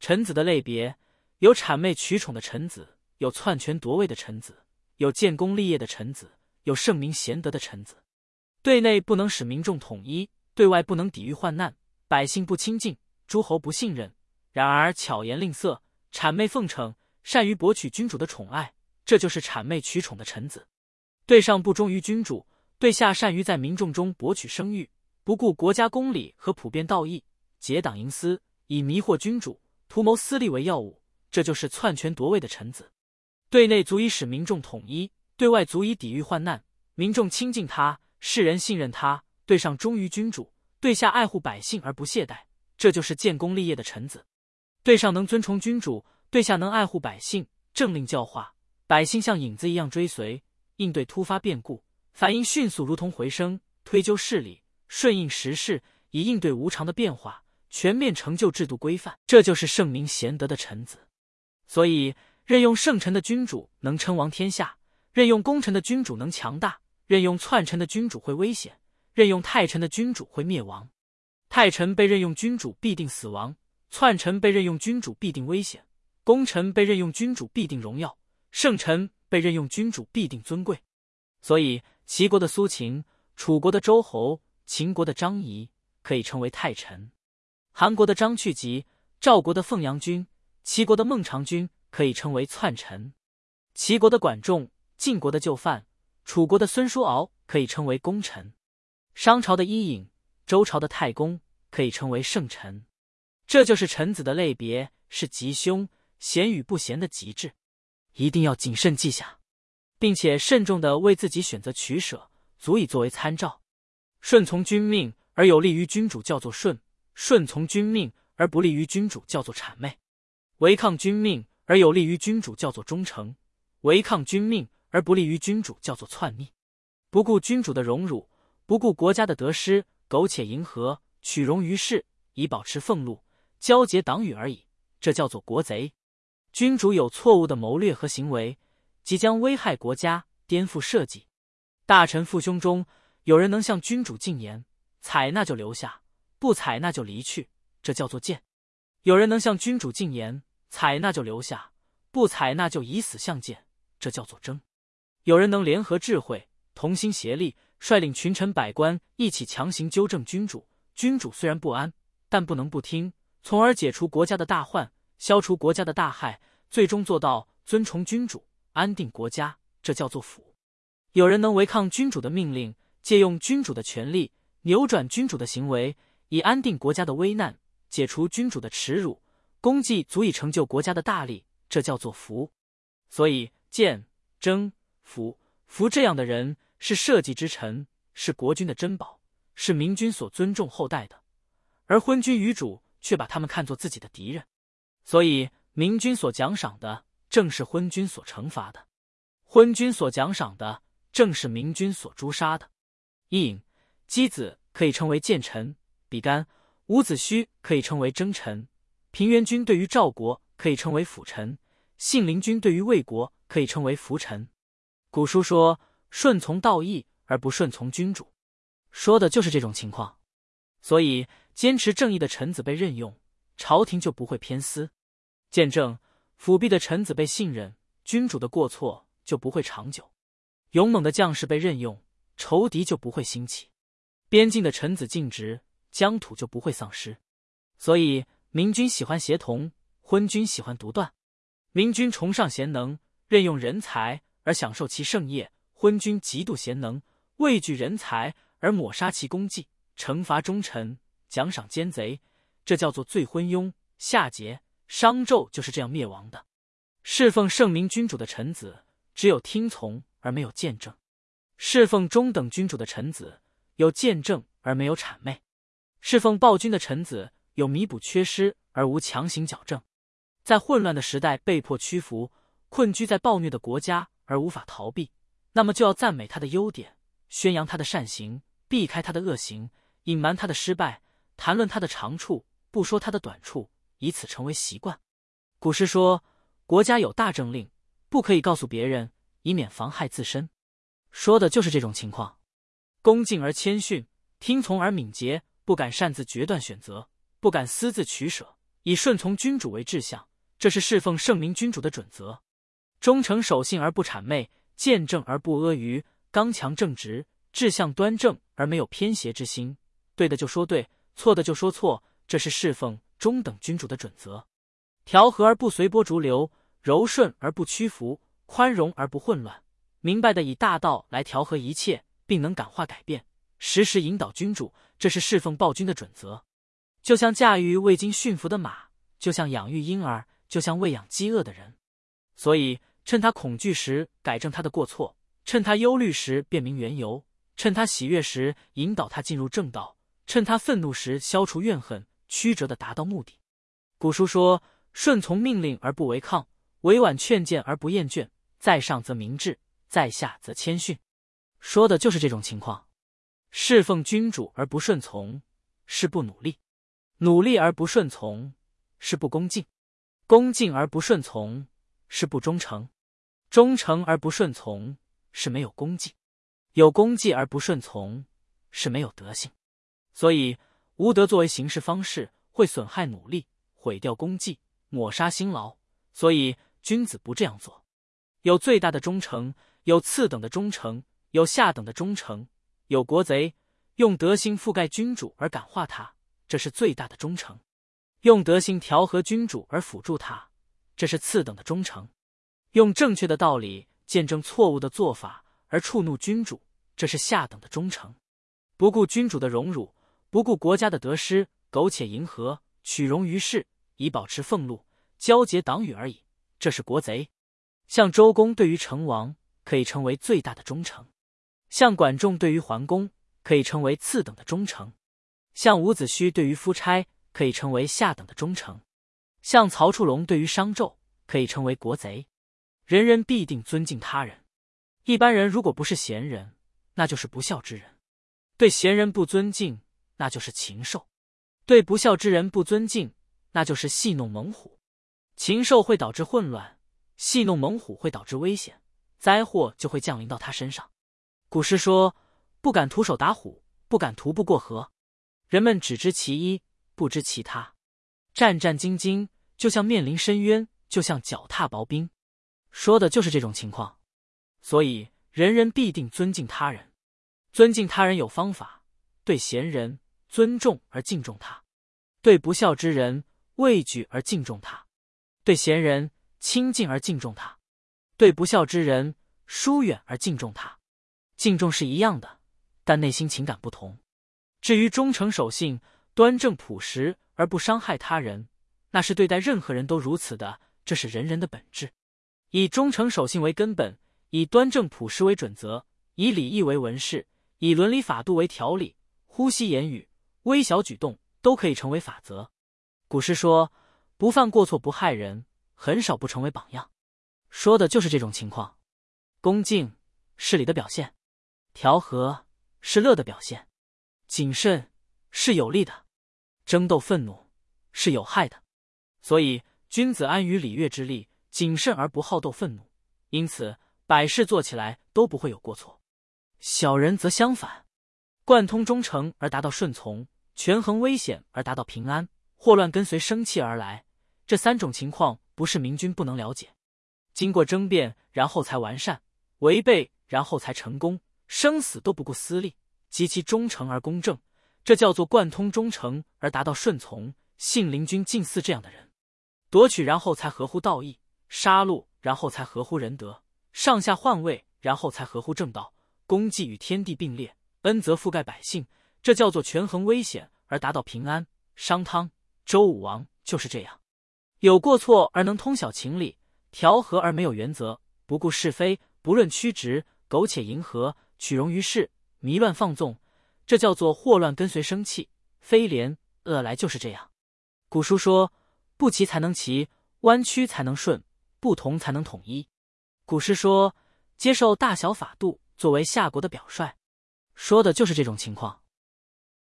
臣子的类别有谄媚取宠的臣子，有篡权夺位的臣子，有建功立业的臣子，有圣明贤德的臣子。对内不能使民众统一，对外不能抵御患难，百姓不亲近，诸侯不信任，然而巧言令色，谄媚奉承，善于博取君主的宠爱，这就是谄媚取宠的臣子。对上不忠于君主，对下善于在民众中博取声誉，不顾国家公理和普遍道义，结党营私，以迷惑君主，图谋私利为要务，这就是篡权夺位的臣子。对内足以使民众统一，对外足以抵御患难，民众亲近他，世人信任他，对上忠于君主，对下爱护百姓而不懈怠，这就是建功立业的臣子。对上能尊崇君主，对下能爱护百姓，政令教化，百姓像影子一样追随，应对突发变故，反应迅速如同回声，推究事理，顺应时势，以应对无常的变化，全面成就制度规范，这就是圣明贤德的臣子。所以任用圣臣的君主能称王天下，任用功臣的君主能强大，任用篡臣的君主会危险，任用太臣的君主会灭亡。太臣被任用君主必定死亡，篡臣被任用君主必定危险，功臣被任用君主必定荣耀，圣臣被任用君主必定尊贵。所以齐国的苏秦，楚国的周侯，秦国的张仪可以称为太臣，韩国的张去疾，赵国的凤阳君，齐国的孟尝君可以称为篡臣，齐国的管仲，晋国的就范，楚国的孙叔敖可以称为功臣，商朝的伊尹，周朝的太公可以称为圣臣。这就是臣子的类别，是吉凶贤与不贤的极致，一定要谨慎记下，并且慎重地为自己选择取舍，足以作为参照。顺从君命而有利于君主叫做顺，顺从君命而不利于君主叫做谄媚。违抗君命而有利于君主叫做忠诚，违抗君命而不利于君主叫做篡逆。不顾君主的荣辱，不顾国家的得失，苟且迎合，取容于世，以保持俸禄，交结党羽而已，这叫做国贼。君主有错误的谋略和行为，即将危害国家，颠覆社稷。大臣父兄中有人能向君主进言，采纳就留下，不采纳就离去，这叫做谏。有人能向君主进言，采纳就留下，不采纳就以死相谏，这叫做争。有人能联合智慧，同心协力，率领群臣百官一起强行纠正君主，君主虽然不安，但不能不听，从而解除国家的大患，消除国家的大害，最终做到尊崇君主，安定国家，这叫做辅。有人能违抗君主的命令，借用君主的权力，扭转君主的行为，以安定国家的危难，解除君主的耻辱，功绩足以成就国家的大利，这叫做辅。所以谏、争、辅这样的人是社稷之臣，是国君的珍宝，是明君所尊重厚待的，而昏君愚主却把他们看作自己的敌人。所以明君所奖赏的正是昏君所惩罚的，昏君所奖赏的正是明君所诛杀的。伊尹、箕子可以称为谏臣，比干、伍子胥可以称为争臣，平原君对于赵国可以称为辅臣，信陵君对于魏国可以称为辅臣。古书说顺从道义而不顺从君主，说的就是这种情况。所以坚持正义的臣子被任用，朝廷就不会偏私；见证辅弼的臣子被信任，君主的过错就不会长久；勇猛的将士被任用，仇敌就不会兴起；边境的臣子尽职，疆土就不会丧失。所以明君喜欢协同，昏君喜欢独断。明君崇尚贤能，任用人才而享受其盛业，昏君嫉妒贤能，畏惧人才而抹杀其功绩，惩罚忠臣，奖赏奸贼，这叫做罪昏庸。夏桀、商纣就是这样灭亡的。侍奉圣明君主的臣子只有听从而没有见证，侍奉中等君主的臣子有见证而没有谄媚，侍奉暴君的臣子有弥补缺失而无强行矫正。在混乱的时代被迫屈服，困居在暴虐的国家而无法逃避，那么就要赞美他的优点，宣扬他的善行，避开他的恶行，隐瞒他的失败，谈论他的长处，不说他的短处，以此成为习惯。古诗说，国家有大政令，不可以告诉别人，以免妨害自身。说的就是这种情况。恭敬而谦逊，听从而敏捷，不敢擅自决断选择，不敢私自取舍， 以顺从君主为志向，这是侍奉圣明君主的准则。忠诚守信而不谄媚，见正而不阿谀，刚强正直，志向端正而没有偏邪之心，对的就说对，错的就说错，这是侍奉中等君主的准则。调和而不随波逐流，柔顺而不屈服，宽容而不混乱，明白的以大道来调和一切，并能感化改变，时时引导君主，这是侍奉暴君的准则。就像驾驭未经驯服的马，就像养育婴儿，就像喂养饥饿的人。所以趁他恐惧时改正他的过错，趁他忧虑时辨明缘由，趁他喜悦时引导他进入正道，趁他愤怒时消除怨恨，曲折地达到目的。古书说，顺从命令而不违抗，委婉劝谏而不厌倦，在上则明志，在下则谦逊，说的就是这种情况。侍奉君主而不顺从，是不努力；努力而不顺从，是不恭敬；恭敬而不顺从，是不忠诚；忠诚而不顺从，是没有功绩；有功绩而不顺从，是没有德性。所以无德作为行事方式，会损害努力，毁掉功绩，抹杀辛劳。所以君子不这样做。有最大的忠诚，有次等的忠诚，有下等的忠诚，有国贼用德行覆盖君主而感化他，这是最大的忠诚；用德行调和君主而辅助他，这是次等的忠诚；用正确的道理见证错误的做法而触怒君主，这是下等的忠诚；不顾君主的荣辱，不顾国家的得失，苟且迎合，取容于世，以保持俸禄，交结党羽而已，这是国贼。像周公对于成王，可以称为最大的忠诚；像管仲对于桓公，可以称为次等的忠诚；像伍子胥对于夫差，可以称为下等的忠诚；像曹处龙对于商纣，可以称为国贼。人人必定尊敬他人。一般人如果不是贤人，那就是不孝之人；对贤人不尊敬，那就是禽兽；对不孝之人不尊敬，那就是戏弄猛虎。禽兽会导致混乱，戏弄猛虎会导致危险，灾祸就会降临到他身上。古诗说，不敢徒手打虎，不敢徒步过河。人们只知其一，不知其他，战战兢兢，就像面临深渊，就像脚踏薄冰，说的就是这种情况。所以人人必定尊敬他人。尊敬他人有方法，对贤人尊重而敬重他，对不孝之人畏惧而敬重他，对贤人亲近而敬重他，对不孝之人疏远而敬重他。敬重是一样的，但内心情感不同。至于忠诚守信，端正朴实而不伤害他人，那是对待任何人都如此的，这是人人的本质。以忠诚守信为根本，以端正朴实为准则，以礼义为文饰，以伦理法度为条理，呼吸言语，微小举动都可以成为法则。古诗说，不犯过错不害人，很少不成为榜样，说的就是这种情况。恭敬是礼的表现，调和是乐的表现，谨慎是有利的，争斗愤怒是有害的。所以君子安于礼乐之力，谨慎而不好斗愤怒，因此百事做起来都不会有过错。小人则相反，贯通忠诚而达到顺从，权衡危险而达到平安，祸乱跟随生气而来。这三种情况不是明君不能了解。经过争辩，然后才完善；违背，然后才成功；生死都不顾私利，极其忠诚而公正，这叫做贯通忠诚而达到顺从。信陵君近似这样的人，夺取然后才合乎道义，杀戮然后才合乎仁德，上下换位然后才合乎正道，功绩与天地并列，恩泽覆盖百姓，这叫做权衡危险而达到平安。商汤、周武王就是这样，有过错而能通晓情理，调和而没有原则，不顾是非，不论曲直，苟且迎合，取容于世，迷乱放纵，这叫做祸乱跟随生气，非廉恶来，就是这样。古书说，不齐才能齐，弯曲才能顺，不同才能统一。古诗说，接受大小法度作为夏国的表率，说的就是这种情况。